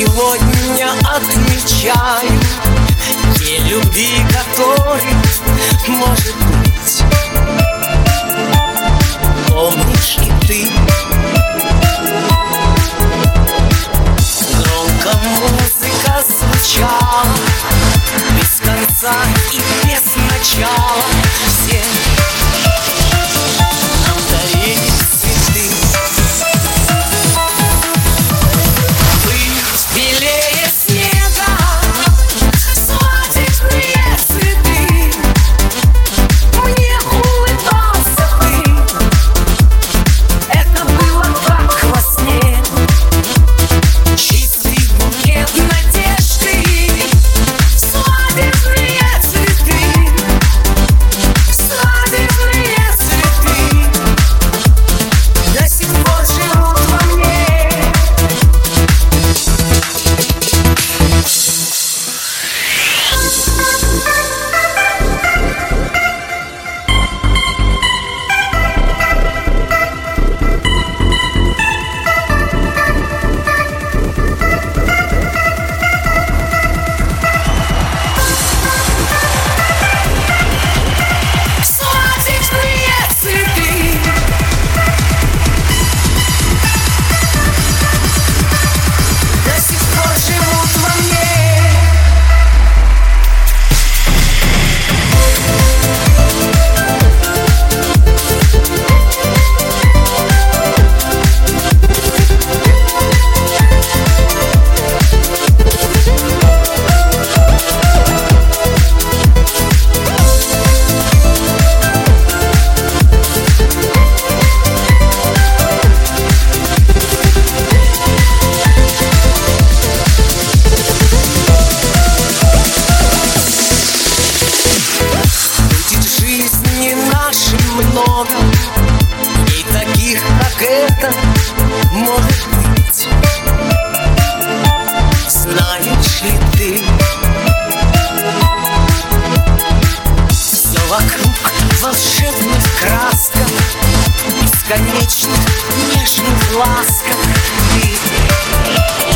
сегодня отмечаю день любви, который может быть. Помнишь и ты? Громко музыка звучала, без конца и без начала. Все нам дарили цветы. Вы белее снега, свадебные цветы. Мне улыбался ты, это было как во сне. Чистый букет надежды, свадебные цветы, свадебные цветы до сих пор живут во мне. Свадебные цветы до сих пор живут во мне. Будет в жизни нашей много и таких, как это, может быть. Знаешь ли ты, все вокруг волшебных красках, бесконечных нежных ласках. Ты